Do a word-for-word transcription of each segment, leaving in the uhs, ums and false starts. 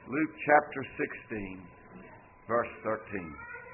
Luke chapter sixteen, verse thirteen.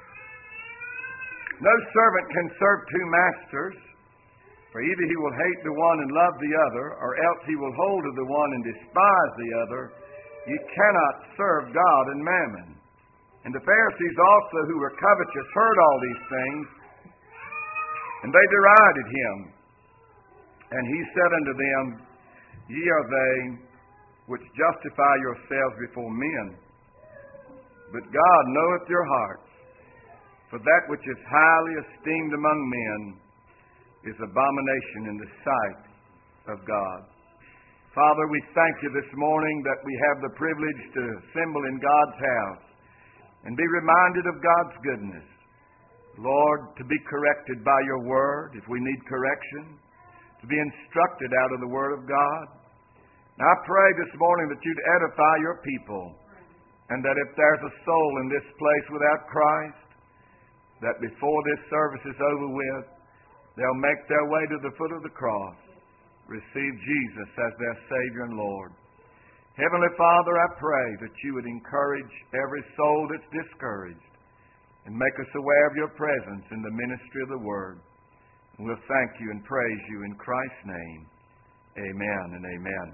No servant can serve two masters, for either he will hate the one and love the other, or else he will hold to the one and despise the other. You cannot serve God and mammon. And the Pharisees also, who were covetous, heard all these things, and they derided him. And he said unto them, Ye are they which justify yourselves before men, but God knoweth your hearts. For that which is highly esteemed among men is abomination in the sight of God. Father, we thank you this morning that we have the privilege to assemble in God's house and be reminded of God's goodness. Lord, to be corrected by your word if we need correction, to be instructed out of the word of God. Now I pray this morning that you'd edify your people, and that if there's a soul in this place without Christ, that before this service is over with, they'll make their way to the foot of the cross, receive Jesus as their Savior and Lord. Heavenly Father, I pray that you would encourage every soul that's discouraged and make us aware of your presence in the ministry of the Word. And we'll thank you and praise you in Christ's name. Amen and amen.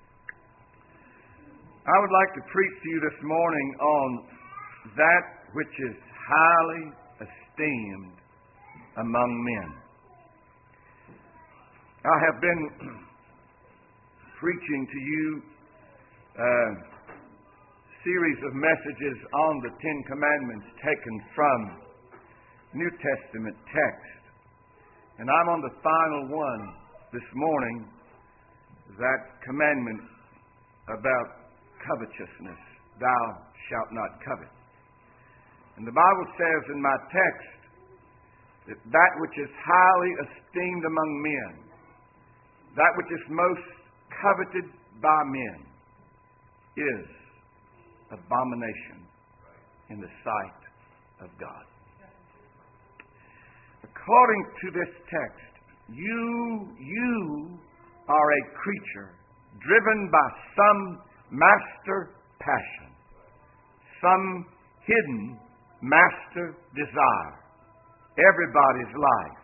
I would like to preach to you this morning on that which is highly esteemed among men. I have been preaching to you a series of messages on the Ten Commandments taken from New Testament text. And I'm on the final one this morning, that commandment about covetousness. Thou shalt not covet. And the Bible says in my text that that which is highly esteemed among men, that which is most coveted by men, is abomination in the sight of God. According to this text, you, you are a creature driven by some master passion, some hidden master desire. Everybody's life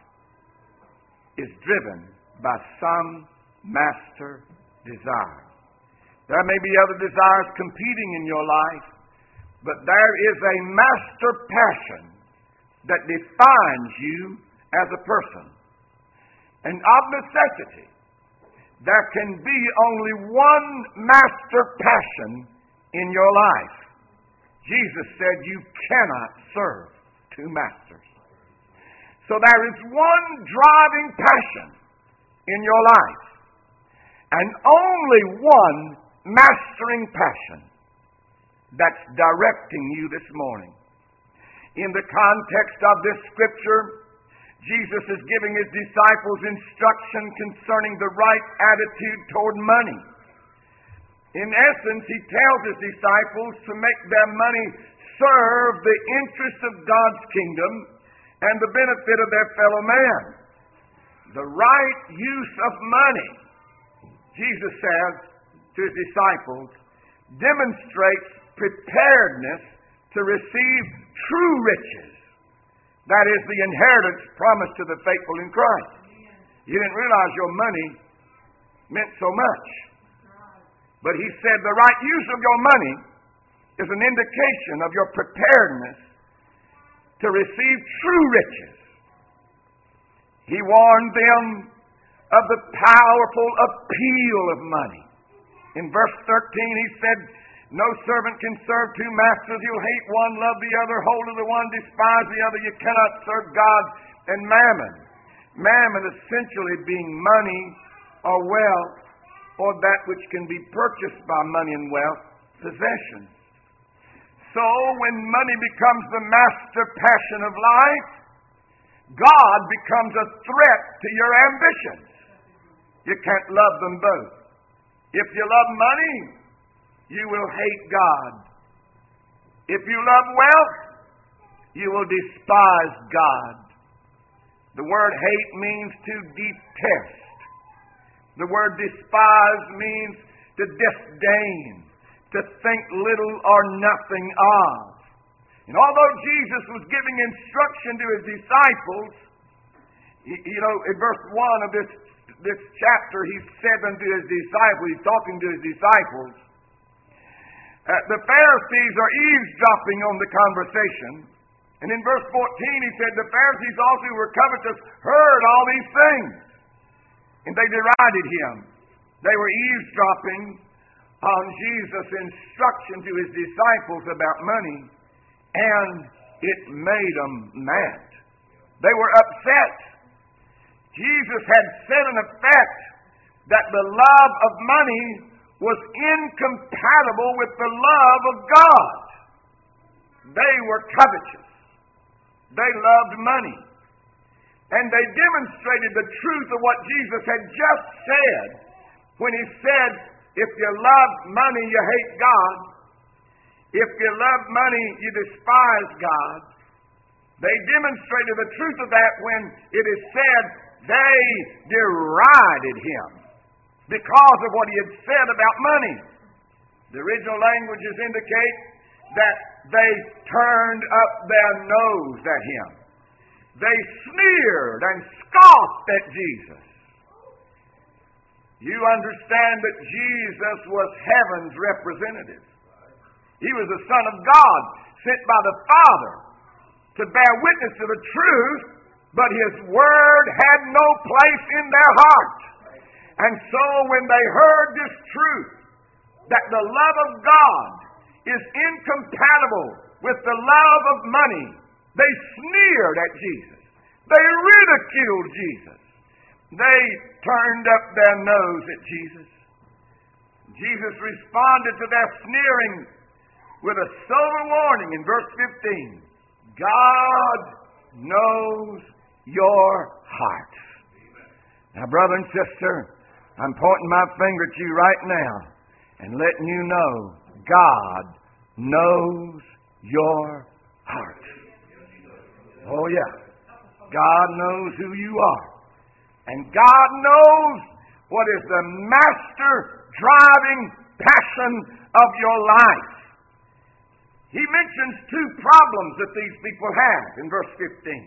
is driven by some master desire. There may be other desires competing in your life, but there is a master passion that defines you as a person. And of necessity, there can be only one master passion in your life. Jesus said you cannot serve two masters. So there is one driving passion in your life, and only one mastering passion that's directing you this morning. In the context of this scripture, Jesus is giving his disciples instruction concerning the right attitude toward money. In essence, he tells his disciples to make their money serve the interests of God's kingdom and the benefit of their fellow man. The right use of money, Jesus says to his disciples, demonstrates preparedness to receive true riches. That is the inheritance promised to the faithful in Christ. You didn't realize your money meant so much. But he said the right use of your money is an indication of your preparedness to receive true riches. He warned them of the powerful appeal of money. In verse thirteen he said, no servant can serve two masters. He'll hate one, love the other, hold to the one, despise the other. You cannot serve God and mammon. Mammon essentially being money or wealth, or that which can be purchased by money and wealth, possessions. So when money becomes the master passion of life, God becomes a threat to your ambitions. You can't love them both. If you love money, you will hate God. If you love wealth, you will despise God. The word hate means to detest. The word despise means to disdain, to think little or nothing of. And although Jesus was giving instruction to his disciples, you know, in verse one of this, this chapter, he said unto his disciples, he's talking to his disciples, uh, the Pharisees are eavesdropping on the conversation. And in verse fourteen, he said, the Pharisees also who were covetous heard all these things, and they derided him. They were eavesdropping on Jesus' instruction to his disciples about money, and it made them mad. They were upset. Jesus had said in effect that the love of money was incompatible with the love of God. They were covetous. They loved money. And they demonstrated the truth of what Jesus had just said when he said, if you love money, you hate God. If you love money, you despise God. They demonstrated the truth of that when it is said they derided him because of what he had said about money. The original languages indicate that they turned up their nose at him. They sneered and scoffed at Jesus. You understand that Jesus was heaven's representative. He was the Son of God, sent by the Father to bear witness to the truth, but his word had no place in their heart. And so when they heard this truth, that the love of God is incompatible with the love of money, they sneered at Jesus. They ridiculed Jesus. They turned up their nose at Jesus. Jesus responded to their sneering with a sober warning in verse fifteen. God knows your heart. Now, brother and sister, I'm pointing my finger at you right now and letting you know God knows your heart. Oh, yeah. God knows who you are. And God knows what is the master driving passion of your life. He mentions two problems that these people have in verse fifteen.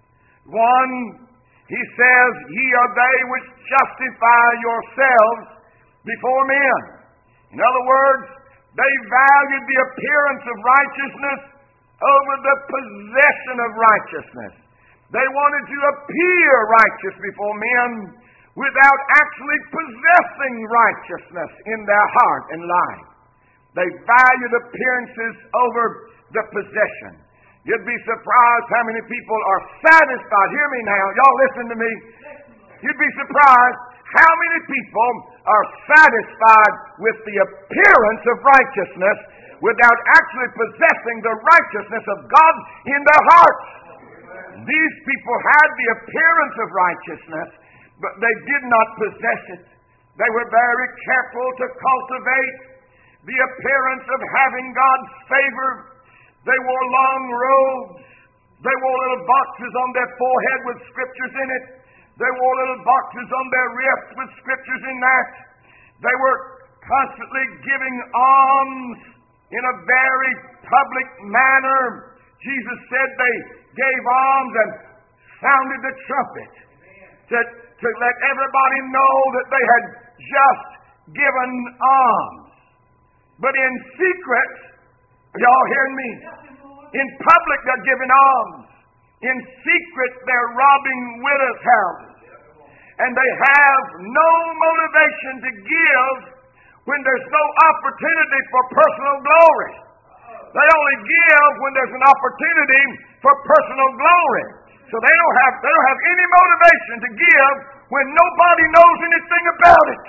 One, he says, ye are they which justify yourselves before men. In other words, they valued the appearance of righteousness over the possession of righteousness. They wanted to appear righteous before men without actually possessing righteousness in their heart and life. They valued appearances over the possession. You'd be surprised how many people are satisfied. Hear me now. Y'all listen to me. You'd be surprised how many people are satisfied with the appearance of righteousness without actually possessing the righteousness of God in their hearts. These people had the appearance of righteousness, but they did not possess it. They were very careful to cultivate the appearance of having God's favor. They wore long robes. They wore little boxes on their forehead with scriptures in it. They wore little boxes on their wrists with scriptures in that. They were constantly giving alms in a very public manner. Jesus said they gave alms and sounded the trumpet to, to let everybody know that they had just given alms. But in secret, y'all hearing me? In public they're giving alms. In secret they're robbing widows' houses. And they have no motivation to give when there's no opportunity for personal glory. They only give when there's an opportunity for personal glory. So they don't have they don't have any motivation to give when nobody knows anything about it.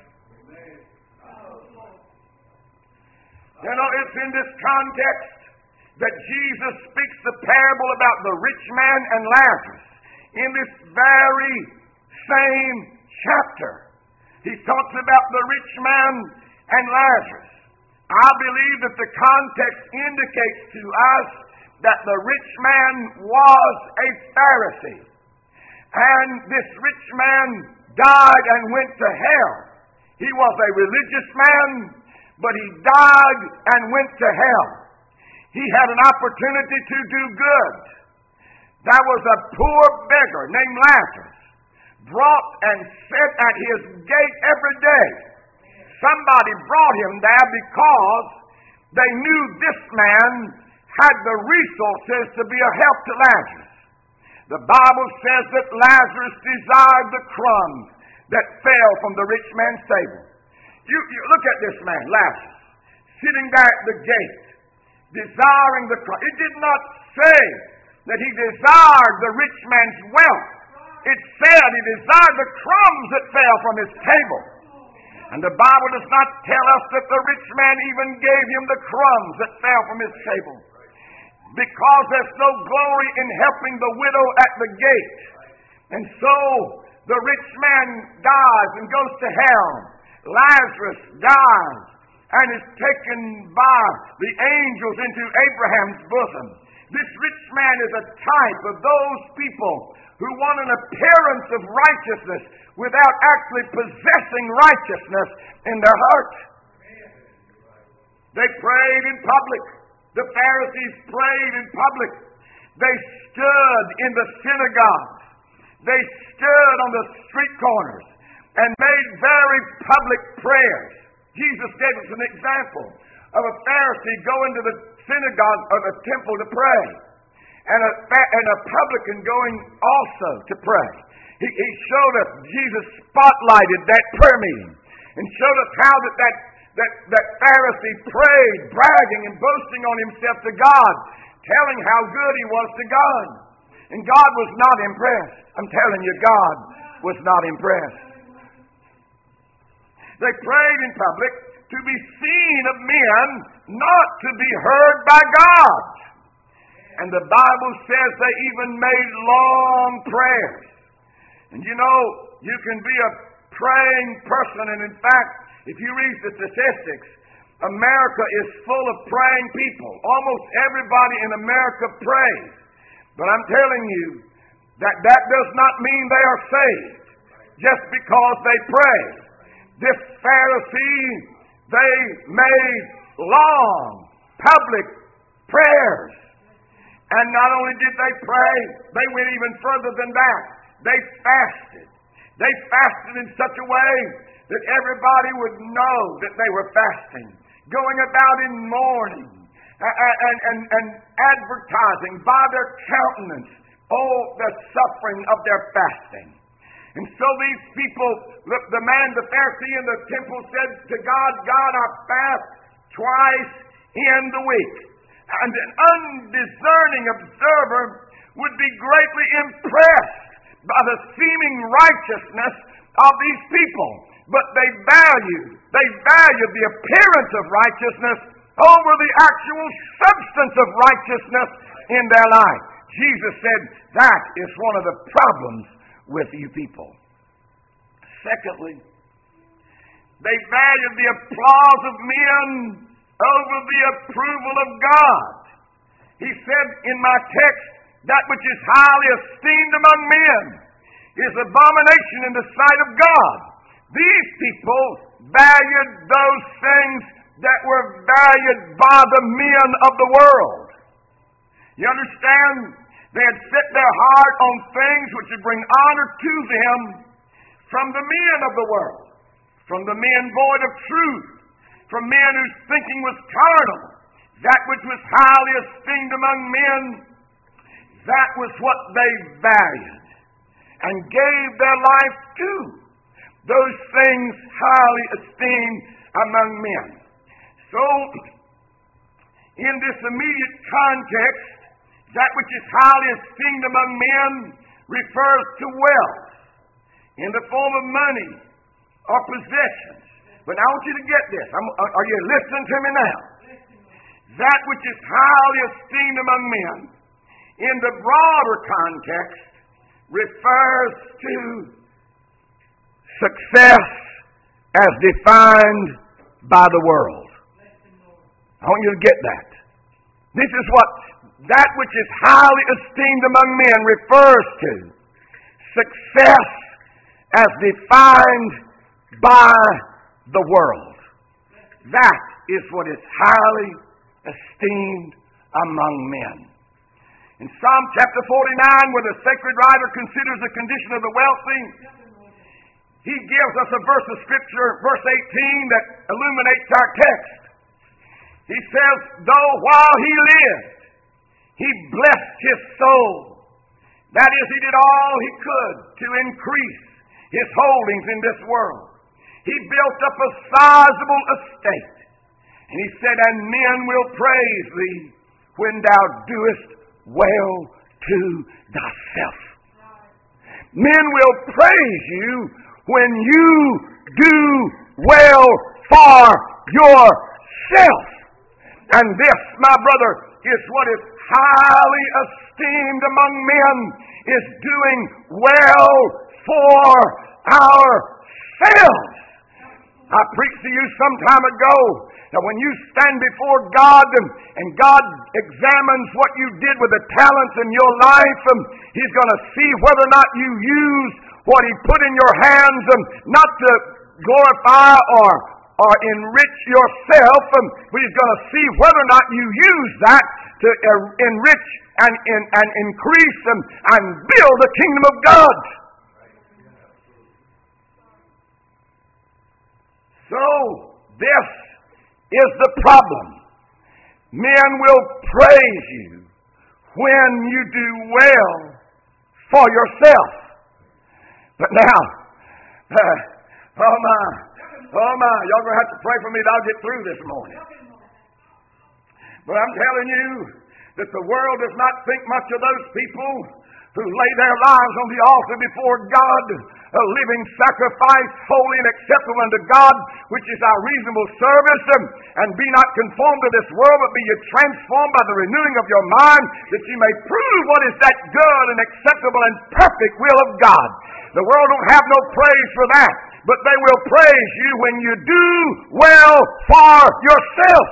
You know, it's in this context that Jesus speaks the parable about the rich man and Lazarus. In this very same chapter, he talks about the rich man and Lazarus. I believe that the context indicates to us that the rich man was a Pharisee. And this rich man died and went to hell. He was a religious man, but he died and went to hell. He had an opportunity to do good. There was a poor beggar named Lazarus, brought and sat at his gate every day. Somebody brought him there because they knew this man had the resources to be a help to Lazarus. The Bible says that Lazarus desired the crumbs that fell from the rich man's table. You, you look at this man, Lazarus, sitting there at the gate, desiring the crumbs. It did not say that he desired the rich man's wealth. It said he desired the crumbs that fell from his table. And the Bible does not tell us that the rich man even gave him the crumbs that fell from his table, because there's no glory in helping the widow at the gate. And so the rich man dies and goes to hell. Lazarus dies and is taken by the angels into Abraham's bosom. This rich man is a type of those people who want an appearance of righteousness without actually possessing righteousness in their heart. They prayed in public. The Pharisees prayed in public. They stood in the synagogues. They stood on the street corners and made very public prayers. Jesus gave us an example of a Pharisee going to the synagogue or the temple to pray, and a, and a publican going also to pray. He, he showed us, Jesus spotlighted that prayer meeting and showed us how that that, that that Pharisee prayed, bragging and boasting on himself to God, telling how good he was to God. And God was not impressed. I'm telling you, God was not impressed. They prayed in public to be seen of men, not to be heard by God. And the Bible says they even made long prayers. And you know, you can be a praying person, and in fact, if you read the statistics, America is full of praying people. Almost everybody in America prays. But I'm telling you that that does not mean they are saved just because they pray. This Pharisee, they made long public prayers. And not only did they pray, they went even further than that. They fasted. They fasted in such a way that everybody would know that they were fasting, going about in mourning and, and, and, and advertising by their countenance, oh, the suffering of their fasting. And so these people, the, the man, the Pharisee in the temple said to God, God, I fast twice in the week. And an undiscerning observer would be greatly impressed by the seeming righteousness of these people. But they valued, they valued the appearance of righteousness over the actual substance of righteousness in their life. Jesus said that is one of the problems with you people. Secondly, they valued the applause of men over the approval of God. He said in my text, that which is highly esteemed among men is abomination in the sight of God. These people valued those things that were valued by the men of the world. You understand? They had set their heart on things which would bring honor to them from the men of the world, from the men void of truth, from men whose thinking was carnal. That which was highly esteemed among men, that was what they valued and gave their life to. Those things highly esteemed among men. So, in this immediate context, that which is highly esteemed among men refers to wealth in the form of money or possessions. But I want you to get this. I'm, are you listening to me now? That which is highly esteemed among men, in the broader context, refers to success as defined by the world. I want you to get that. This is what that which is highly esteemed among men refers to. Success as defined by the world. That is what is highly esteemed among men. In Psalm chapter forty-nine, where the sacred writer considers the condition of the wealthy, he gives us a verse of Scripture, verse eighteen, that illuminates our text. He says, though while he lived, he blessed his soul. That is, he did all he could to increase his holdings in this world. He built up a sizable estate. And he said, and men will praise thee when thou doest well to thyself. Men will praise you when you do well for yourself. And this, my brother, is what is highly esteemed among men, is doing well for ourselves. I preached to you some time ago that when you stand before God and, and God examines what you did with the talents in your life, um, He's going to see whether or not you use what He put in your hands, um, not to glorify or or enrich yourself, um, but He's going to see whether or not you use that to uh, enrich and, and, and increase um, and build the kingdom of God. So, this is the problem. Men will praise you when you do well for yourself. But now, uh, oh my, oh my, y'all going to have to pray for me that I'll get through this morning. But I'm telling you that the world does not think much of those people who lay their lives on the altar before God, a living sacrifice, holy and acceptable unto God, which is our reasonable service. And be not conformed to this world, but be ye transformed by the renewing of your mind, that ye may prove what is that good and acceptable and perfect will of God. The world don't have no praise for that, but they will praise you when you do well for yourself.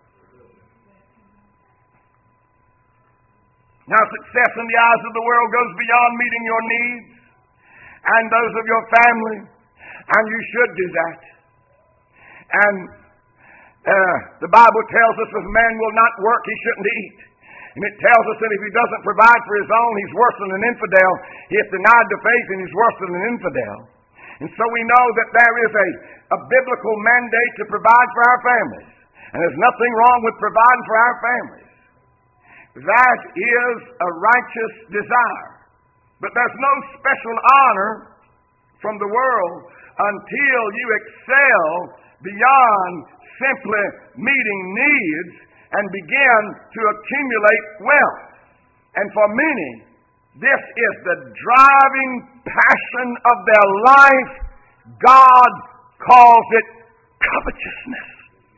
Now, success in the eyes of the world goes beyond meeting your needs and those of your family, and you should do that. And uh, the Bible tells us if a man will not work, he shouldn't eat. And it tells us that if he doesn't provide for his own, he's worse than an infidel. He has denied the faith, and he's worse than an infidel. And so we know that there is a, a biblical mandate to provide for our families. And there's nothing wrong with providing for our families. That is a righteous desire. But there's no special honor from the world until you excel beyond simply meeting needs and begin to accumulate wealth. And for many, this is the driving passion of their life. God calls it covetousness.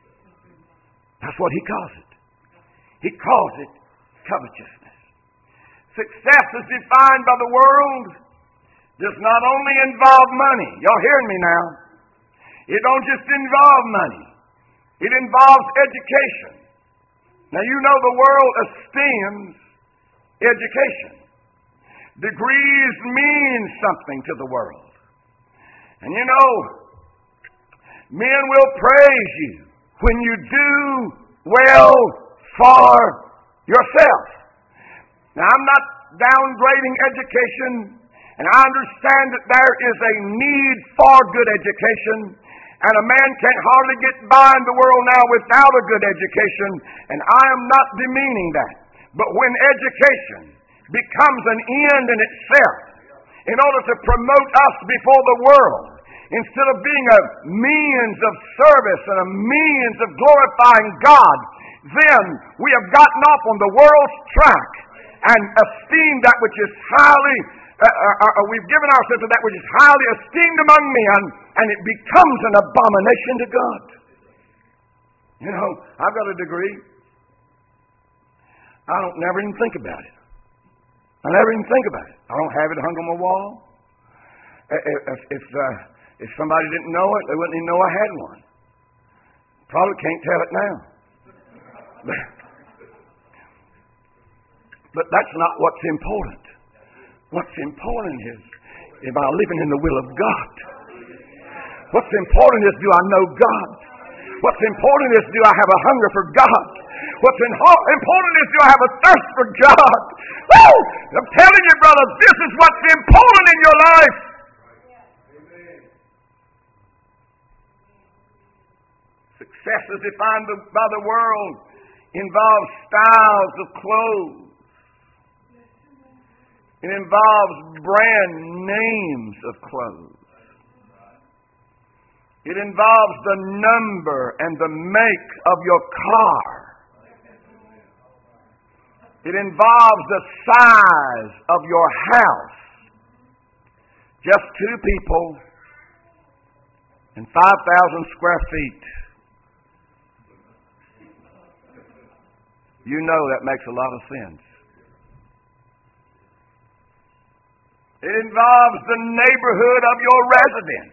That's what He calls it. He calls it covetousness. Success is defined by the world does not only involve money. Y'all hearing me now? It don't just involve money. It involves education. Now you know the world esteems education. Degrees mean something to the world. And you know, men will praise you when you do well for yourself. Now, I'm not downgrading education, and I understand that there is a need for good education, and a man can't hardly get by in the world now without a good education, and I am not demeaning that. But when education becomes an end in itself, in order to promote us before the world, instead of being a means of service and a means of glorifying God, then we have gotten off on the world's track and esteemed that which is highly, uh, uh, uh, we've given ourselves to that which is highly esteemed among men, and it becomes an abomination to God. You know, I've got a degree. I don't never even think about it. I never even think about it. I don't have it hung on my wall. If, if, uh, if somebody didn't know it, they wouldn't even know I had one. Probably can't tell it now. But that's not what's important. What's important is, am I living in the will of God? What's important is, do I know God? What's important is, do I have a hunger for God? What's important is, do I have a thirst for God? Woo! I'm telling you, brother, this is what's important in your life. Success as defined by the world involves styles of clothes. It involves brand names of clothes. It involves the number and the make of your car. It involves the size of your house. Just two people and five thousand square feet. You know that makes a lot of sense. It involves the neighborhood of your residence.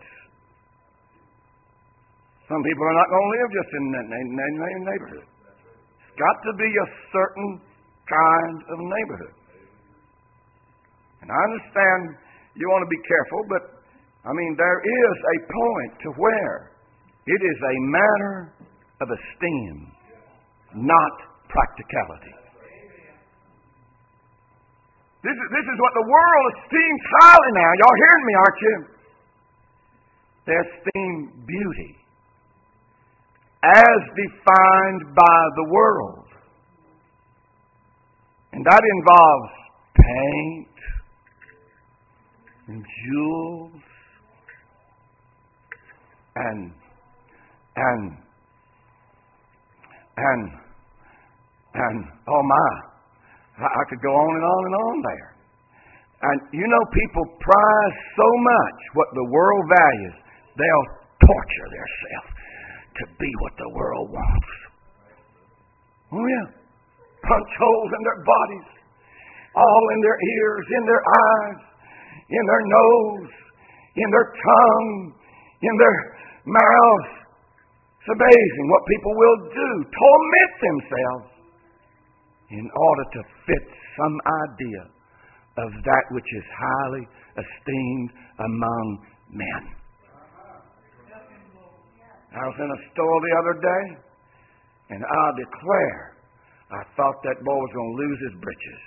Some people are not going to live just in that neighborhood. It's got to be a certain kind of neighborhood. And I understand you want to be careful, but I mean, there is a point to where it is a matter of esteem, not practicality. This is, this is what the world esteems highly now. Y'all hearing me, aren't you? They esteem beauty as defined by the world. And that involves paint and jewels and and and and oh my, I could go on and on and on there. And you know, people prize so much what the world values, they'll torture themselves to be what the world wants. Oh yeah. Punch holes in their bodies, all in their ears, in their eyes, in their nose, in their tongue, in their mouths. It's amazing what people will do, torment themselves in order to fit some idea of that which is highly esteemed among men. I was in a store the other day, and I declare, I thought that boy was going to lose his britches.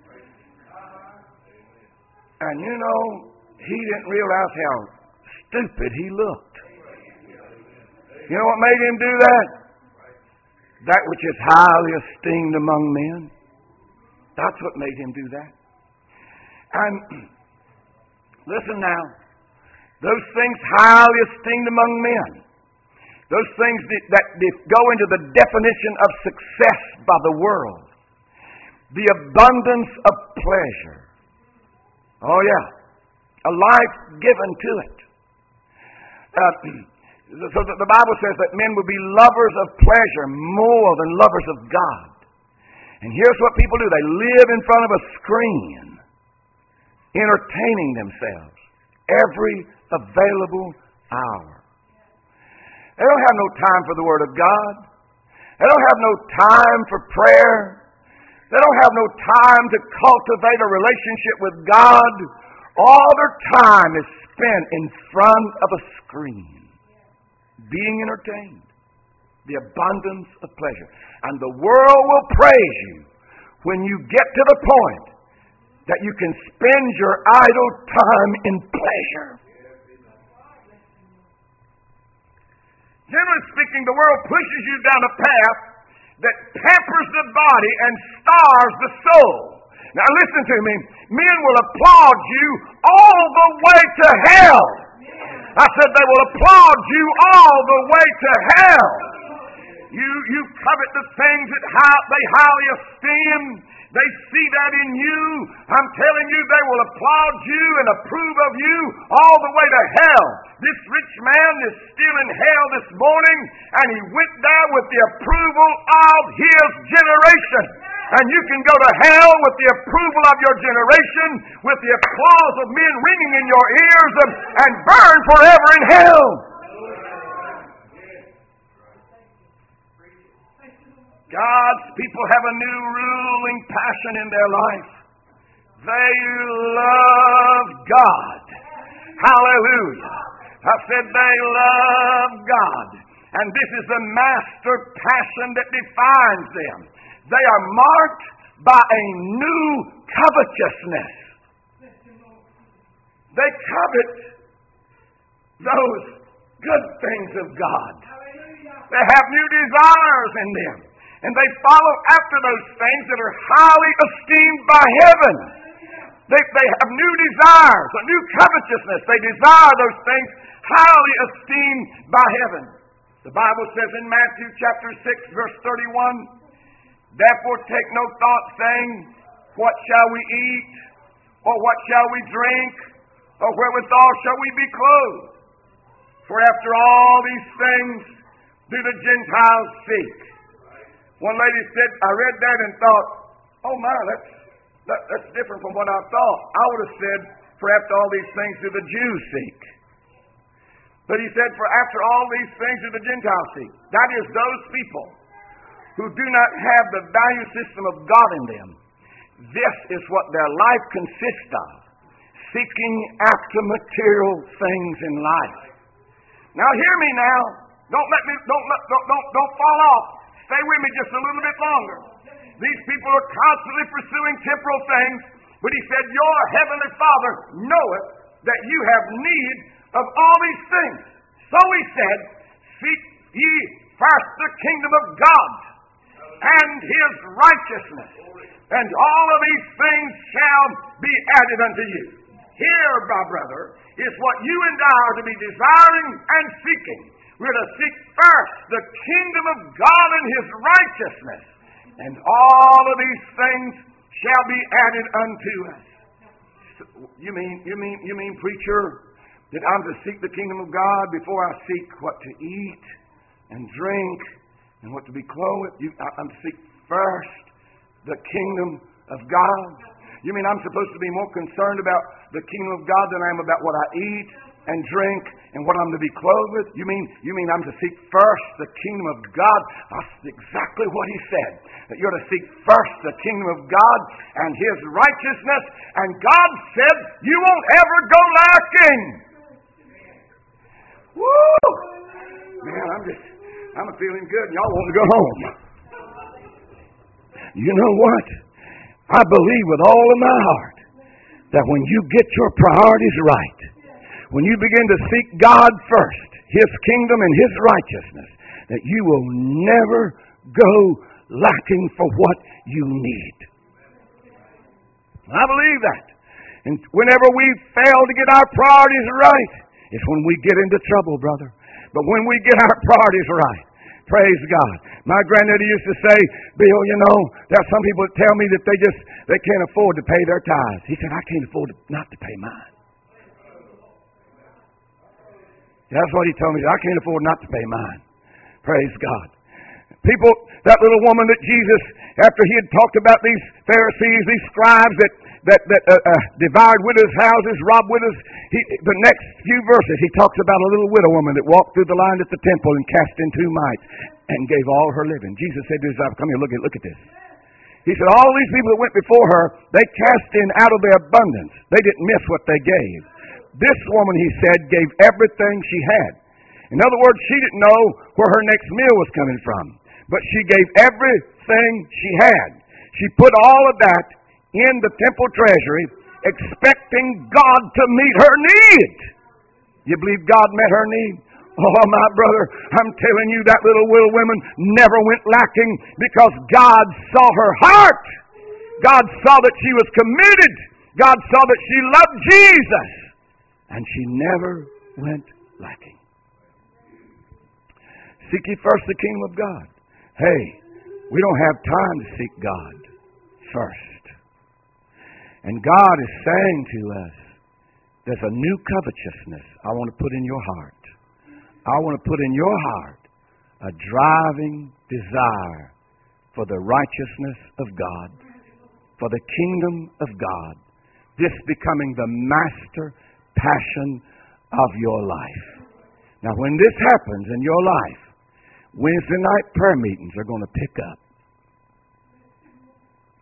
And you know, he didn't realize how stupid he looked. You know what made him do that? That which is highly esteemed among men. That's what made him do that. And listen now, those things highly esteemed among men, those things that, that go into the definition of success by the world, the abundance of pleasure. Oh yeah, a life given to it. Uh, so the, the Bible says that men will be lovers of pleasure more than lovers of God. And here's what people do. They live in front of a screen, entertaining themselves every available hour. They don't have no time for the Word of God. They don't have no time for prayer. They don't have no time to cultivate a relationship with God. All their time is spent in front of a screen, being entertained. The abundance of pleasure. And the world will praise you when you get to the point that you can spend your idle time in pleasure. Generally speaking, the world pushes you down a path that pampers the body and starves the soul. Now listen to me. Men will applaud you all the way to hell. I said they will applaud you all the way to hell. You you covet the things that high, they highly esteem. They see that in you. I'm telling you, they will applaud you and approve of you all the way to hell. This rich man is still in hell this morning, and he went there with the approval of his generation. And you can go to hell with the approval of your generation, with the applause of men ringing in your ears, and, and burn forever in hell. God's people have a new ruling passion in their life. They love God. Hallelujah. I said they love God. And this is the master passion that defines them. They are marked by a new covetousness. They covet those good things of God. They have new desires in them. And they follow after those things that are highly esteemed by heaven. They, they have new desires, a new covetousness. They desire those things highly esteemed by heaven. The Bible says in Matthew chapter six, verse thirty-one, therefore take no thought, saying, what shall we eat? Or what shall we drink? Or wherewithal shall we be clothed? For after all these things do the Gentiles seek. One lady said, I read that and thought, oh my, that's, that, that's different from what I thought. I would have said, for after all these things do the Jews seek. But he said, for after all these things do the Gentiles seek. That is those people who do not have the value system of God in them. This is what their life consists of. Seeking after material things in life. Now hear me now. Don't let me don't let, don't, don't don't fall off. Stay with me just a little bit longer. These people are constantly pursuing temporal things, but he said, your heavenly Father knoweth that you have need of all these things. So he said, seek ye first the kingdom of God and his righteousness, and all of these things shall be added unto you. Here, my brother, is what you and I are to be desiring and seeking. We're to seek first the kingdom of God and his righteousness, and all of these things shall be added unto us. You mean, you mean, you mean, preacher, that I'm to seek the kingdom of God before I seek what to eat and drink and what to be clothed? You, I'm to seek first the kingdom of God. You mean I'm supposed to be more concerned about the kingdom of God than I am about what I eat and drink and what I'm to be clothed with? You mean you mean I'm to seek first the kingdom of God? That's exactly what he said. That you're to seek first the kingdom of God and his righteousness, and God said you won't ever go lacking. Woo! Man, I'm just I'm feeling good and y'all want to go home. You know what? I believe with all of my heart that when you get your priorities right, when you begin to seek God first, his kingdom and his righteousness, that you will never go lacking for what you need. I believe that. And whenever we fail to get our priorities right, it's when we get into trouble, brother. But when we get our priorities right, praise God. My granddaddy used to say, Bill, you know, there are some people that tell me that they just, they can't afford to pay their tithes. He said, I can't afford to, not to pay mine. That's what he told me. I can't afford not to pay mine. Praise God. People, that little woman that Jesus, after he had talked about these Pharisees, these scribes that that, that uh, uh, devoured widows' houses, robbed widows, he, the next few verses he talks about a little widow woman that walked through the line at the temple and cast in two mites and gave all her living. Jesus said to his disciples, come here, look at, look at this. He said, all these people that went before her, they cast in out of their abundance. They didn't miss what they gave. This woman, he said, gave everything she had. In other words, she didn't know where her next meal was coming from. But she gave everything she had. She put all of that in the temple treasury, expecting God to meet her need. You believe God met her need? Oh, my brother, I'm telling you, that little widow woman never went lacking because God saw her heart. God saw that she was committed. God saw that she loved Jesus. And she never went lacking. Seek ye first the kingdom of God. Hey, we don't have time to seek God first. And God is saying to us, there's a new covetousness I want to put in your heart. I want to put in your heart a driving desire for the righteousness of God, for the kingdom of God, this becoming the master passion of your life. Now, when this happens in your life, Wednesday night prayer meetings are going to pick up.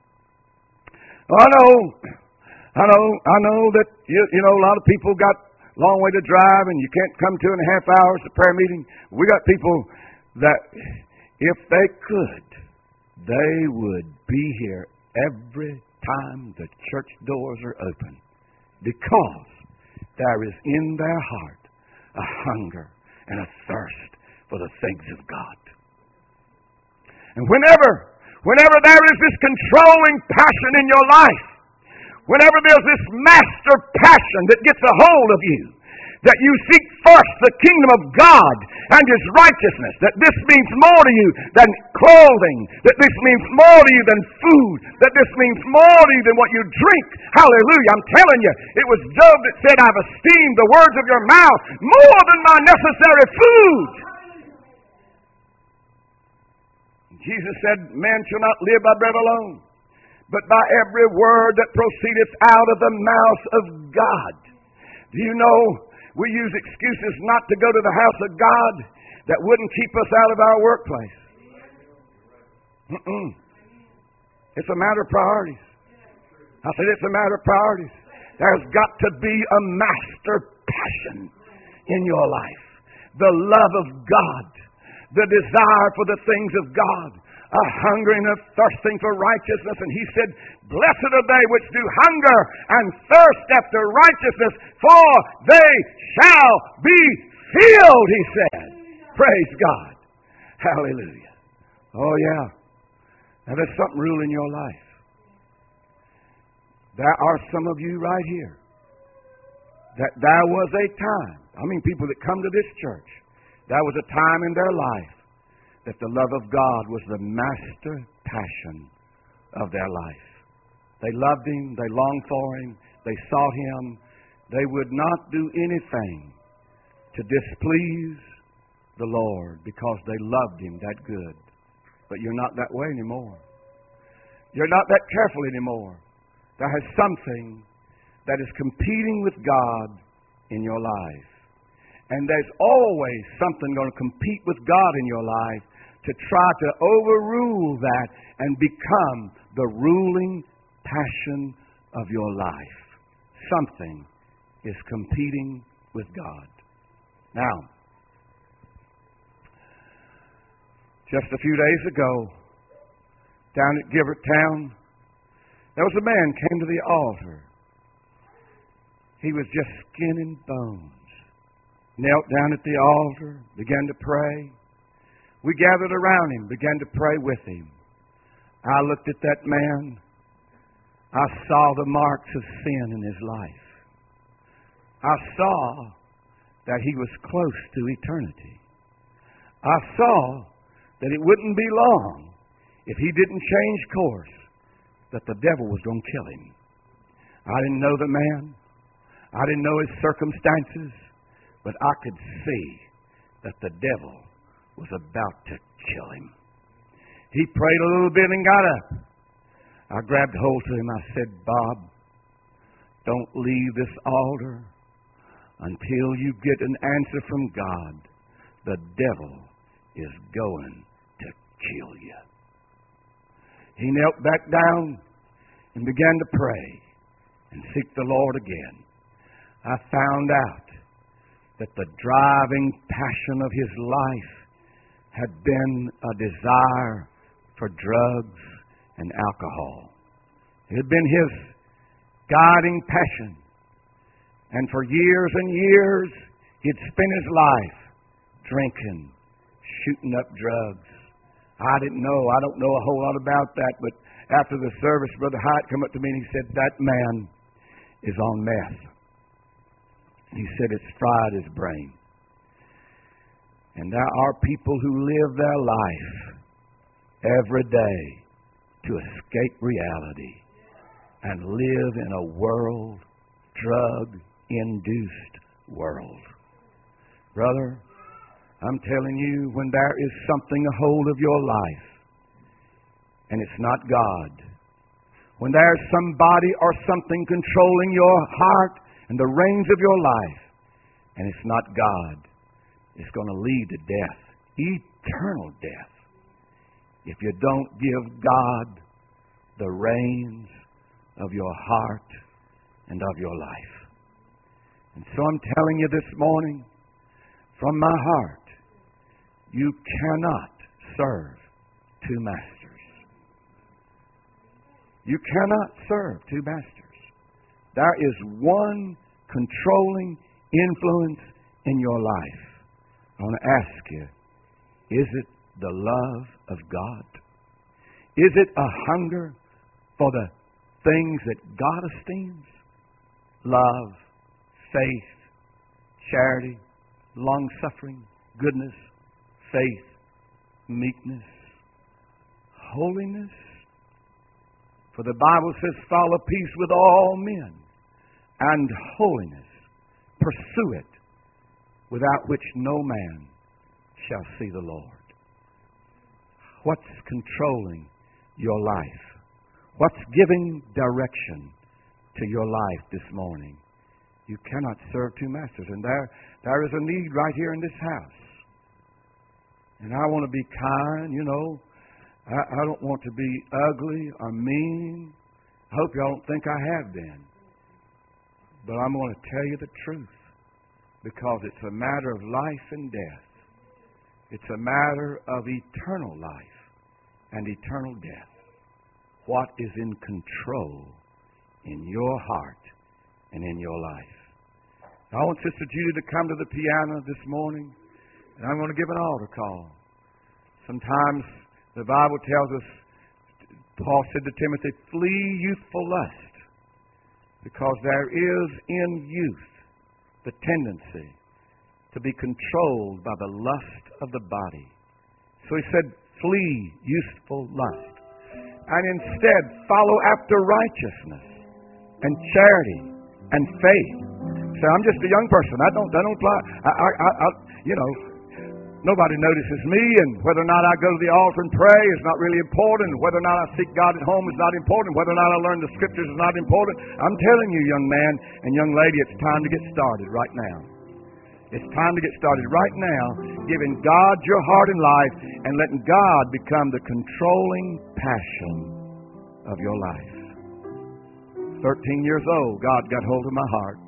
I know, I know, I know that, you, you know, a lot of people got long way to drive, and you can't come two and a half hours to prayer meeting. We got people that, if they could, they would be here every time the church doors are open, because there is in their heart a hunger and a thirst for the things of God. And whenever, whenever there is this controlling passion in your life, whenever there's this master passion that gets a hold of you, that you seek first the kingdom of God and His righteousness, that this means more to you than clothing, that this means more to you than food, that this means more to you than what you drink. Hallelujah. I'm telling you, it was Job that said, I've esteemed the words of your mouth more than my necessary food. Jesus said, man shall not live by bread alone, but by every word that proceedeth out of the mouth of God. Do you know, we use excuses not to go to the house of God that wouldn't keep us out of our workplace. Mm-mm. It's a matter of priorities. I said it's a matter of priorities. There's got to be a master passion in your life. The love of God. The desire for the things of God. A hunger and a thirsting for righteousness. And He said, blessed are they which do hunger and thirst after righteousness, for they shall be filled, He said. Praise God. Hallelujah. Oh yeah. Now there's something ruling your life. There are some of you right here that there was a time, I mean people that come to this church, there was a time in their life that the love of God was the master passion of their life. They loved Him. They longed for Him. They sought Him. They would not do anything to displease the Lord because they loved Him that good. But you're not that way anymore. You're not that careful anymore. There is something that is competing with God in your life. And there's always something going to compete with God in your life to try to overrule that and become the ruling passion of your life. Something is competing with God. Now, just a few days ago, down at Givertown, there was a man came to the altar. He was just skin and bones. Knelt down at the altar, began to pray. We gathered around him, began to pray with him. I looked at that man. I saw the marks of sin in his life. I saw that he was close to eternity. I saw that it wouldn't be long if he didn't change course, that the devil was going to kill him. I didn't know the man. I didn't know his circumstances. But I could see that the devil was about to kill him. He prayed a little bit and got up. I grabbed hold to him. I said, Bob, don't leave this altar until you get an answer from God. The devil is going to kill you. He knelt back down and began to pray and seek the Lord again. I found out that the driving passion of his life had been a desire for drugs and alcohol. It had been his guiding passion. And for years and years, he'd spent his life drinking, shooting up drugs. I didn't know. I don't know a whole lot about that, but after the service, Brother Hyatt came up to me and he said, that man is on meth. He said it's fried his brain. And there are people who live their life every day to escape reality and live in a world, drug-induced world. Brother, I'm telling you, when there is something a hold of your life and it's not God, when there's somebody or something controlling your heart and the reins of your life, and it's not God, it's going to lead to death, eternal death, if you don't give God the reins of your heart and of your life. And so I'm telling you this morning, from my heart, you cannot serve two masters. You cannot serve two masters. There is one controlling influence in your life. I want to ask you, is it the love of God? Is it a hunger for the things that God esteems? Love, faith, charity, long-suffering, goodness, faith, meekness, holiness. For the Bible says, follow peace with all men and holiness. Pursue it, without which no man shall see the Lord. What's controlling your life? What's giving direction to your life this morning? You cannot serve two masters. And there, there is a need right here in this house. And I want to be kind, you know. I, I don't want to be ugly or mean. I hope y'all don't think I have been. But I'm going to tell you the truth. Because it's a matter of life and death. It's a matter of eternal life and eternal death. What is in control in your heart and in your life? I want Sister Judy to come to the piano this morning, and I'm going to give an altar call. Sometimes the Bible tells us, Paul said to Timothy, flee youthful lust, because there is in youth the tendency to be controlled by the lust of the body. So he said, flee youthful lust, and instead follow after righteousness and charity and faith. So I'm just a young person. I don't, I don't fly. I, I, I, I, you know, nobody notices me, and whether or not I go to the altar and pray is not really important. Whether or not I seek God at home is not important. Whether or not I learn the Scriptures is not important. I'm telling you, young man and young lady, it's time to get started right now. It's time to get started right now, giving God your heart and life and letting God become the controlling passion of your life. Thirteen years old, God got hold of my heart.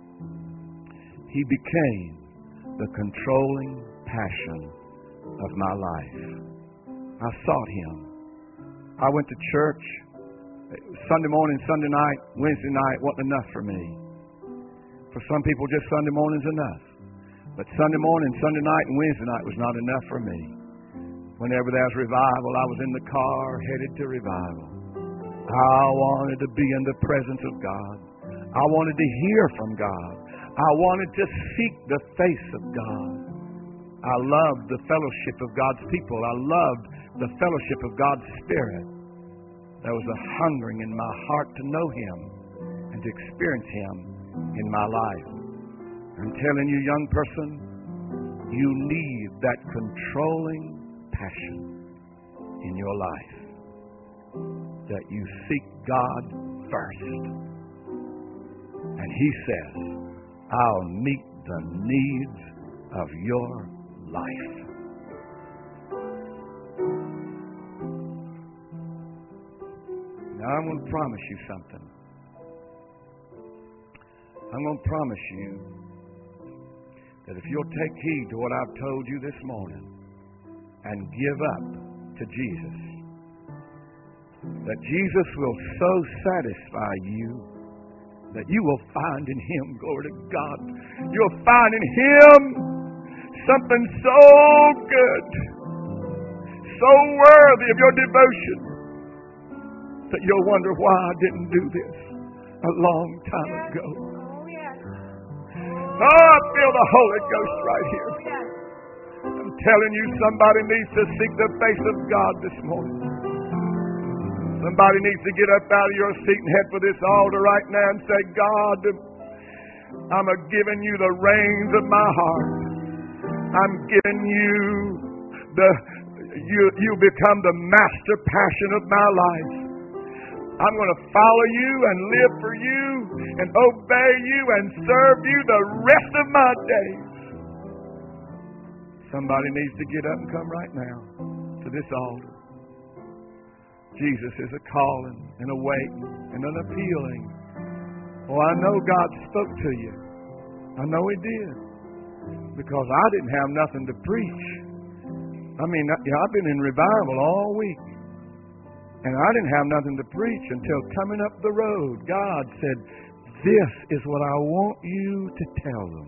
He became the controlling passion of my life. I sought Him. I went to church Sunday morning, Sunday night, Wednesday night wasn't enough for me. For some people, just Sunday morning's enough. But Sunday morning, Sunday night, and Wednesday night was not enough for me. Whenever there was revival, I was in the car headed to revival. I wanted to be in the presence of God. I wanted to hear from God. I wanted to seek the face of God. I loved the fellowship of God's people. I loved the fellowship of God's Spirit. There was a hungering in my heart to know Him and to experience Him in my life. I'm telling you, young person, you need that controlling passion in your life. That you seek God first. And He says, I'll meet the needs of your life. Now I'm going to promise you something. I'm going to promise you that if you'll take heed to what I've told you this morning and give up to Jesus, that Jesus will so satisfy you that you will find in Him, glory to God, you'll find in Him something so good, so worthy of your devotion, that you'll wonder why I didn't do this a long time ago. Oh, I feel the Holy Ghost right here. I'm telling you, somebody needs to seek the face of God this morning. Somebody needs to get up out of your seat and head for this altar right now and say, God, I'm a giving you the reins of my heart. I'm giving you the, you, you become the master passion of my life. I'm going to follow you and live for you and obey you and serve you the rest of my days. Somebody needs to get up and come right now to this altar. Jesus is a calling and a waiting and an appealing. Oh, I know God spoke to you. I know he did. Because I didn't have nothing to preach. I mean, yeah, I've been in revival all week. And I didn't have nothing to preach until coming up the road. God said, this is what I want you to tell them.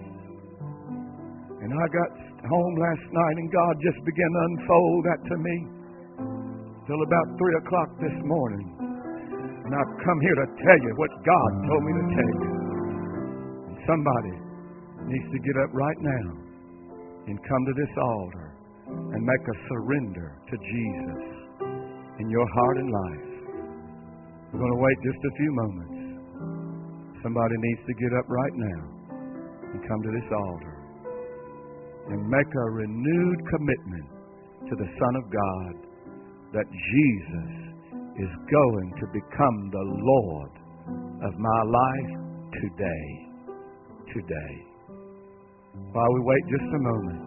And I got home last night and God just began to unfold that to me till about three o'clock this morning. And I've come here to tell you what God told me to tell you. And somebody needs to get up right now and come to this altar and make a surrender to Jesus in your heart and life. We're going to wait just a few moments. Somebody needs to get up right now and come to this altar and make a renewed commitment to the Son of God that Jesus is going to become the Lord of my life today. Today. While we wait just a moment,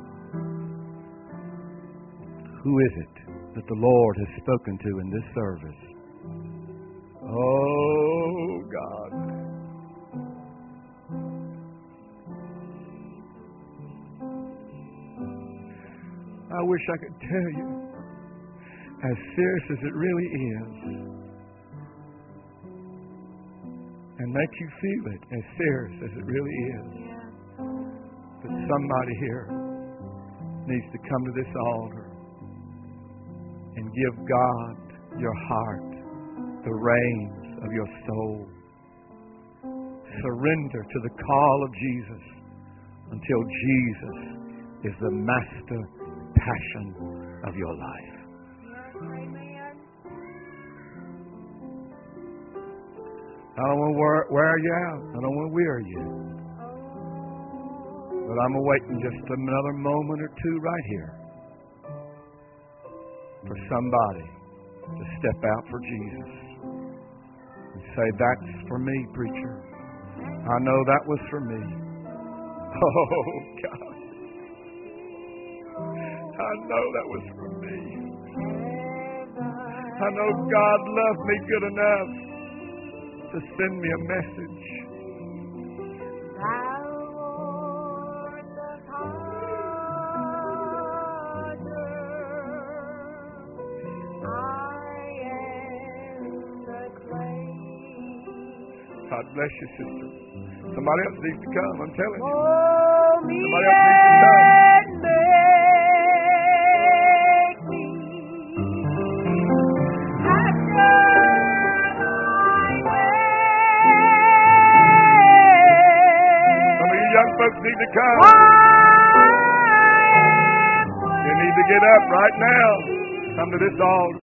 who is it that the Lord has spoken to in this service? Oh, God. I wish I could tell you, as serious as it really is, and make you feel it as serious as it really is. But somebody here needs to come to this altar and give God your heart, the reins of your soul. Surrender to the call of Jesus until Jesus is the master passion of your life. I don't want to wear, wear you out. I don't want to wear you. But I'm awaiting just another moment or two right here for somebody to step out for Jesus and say, that's for me, preacher. I know that was for me. Oh, God. I know that was for me. I know God loved me good enough to send me a message. God bless you, sister. Somebody else needs to come, I'm telling you. Somebody else needs to come. Young folks need to come. You need to get up right now. Come to this altar.